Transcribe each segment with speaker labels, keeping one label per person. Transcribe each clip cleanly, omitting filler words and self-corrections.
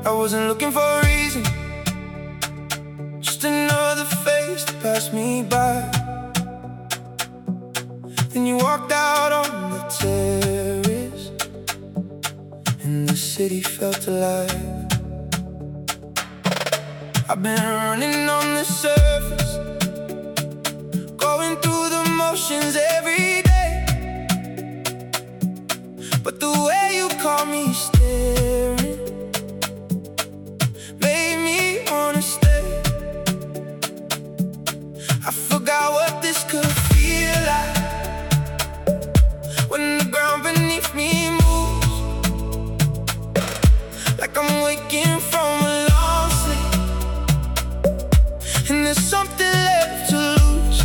Speaker 1: I wasn't looking for a reason, just another face to pass me by. Then you walked out on the terrace, and the city felt alive. I've been running on the surface, going through the motions every day, but the way you caught me staring made me wanna stay. I forgot what this could feel like, when the ground beneath me moves, like I'm waking from a long sleep, and there's something left to lose.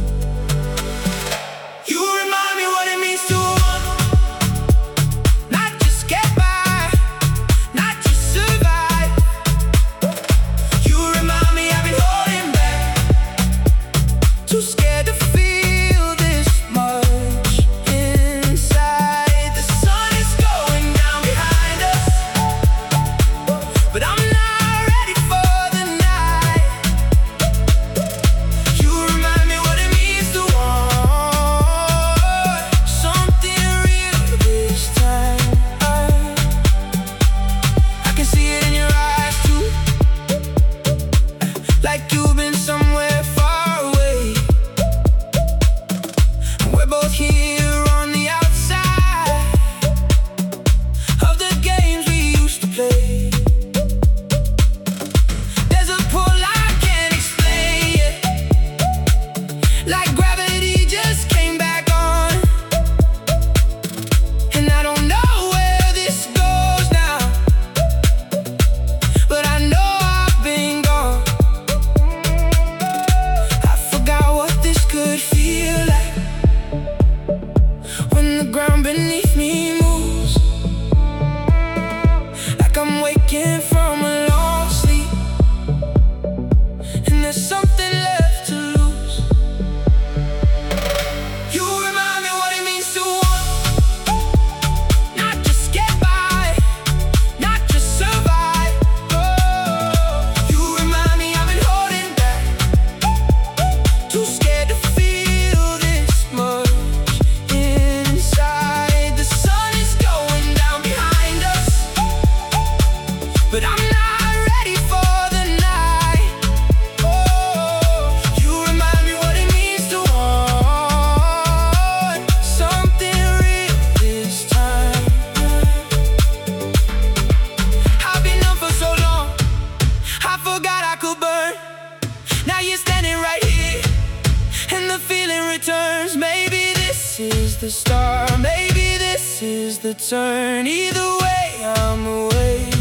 Speaker 1: You remind me what it means to want, not just get by, not just survive. You remind me I've been holding back, too scared to feel this much inside. The sun is going down behind us, but I'm not ready for the night. You remind me what it means to want something real this time. I can see it in your eyes too, like you've been somewhere far away. We're both here on the outside of the games we used to play. There's a pull I can't explain yet, like gravity just came back on. And I don't know where this goes now, but I know I've been gone. I forgot what this could feel like, when the ground beneath me moves, like I'm waking from a long sleep, and there's something left to lose. You remind me what it means to want, not just get by, not just survive. Oh, you remind me I've been holding back, too scared to feel this much inside. The sun is going down behind us, but I'm not ready for the night. Oh, you remind me what it means to want something real this time. I've been numb for so long, I forgot I could burn. Now you're standing right here, and the feeling returns. Maybe this is the start, maybe this is the turn. Either way, I'm away.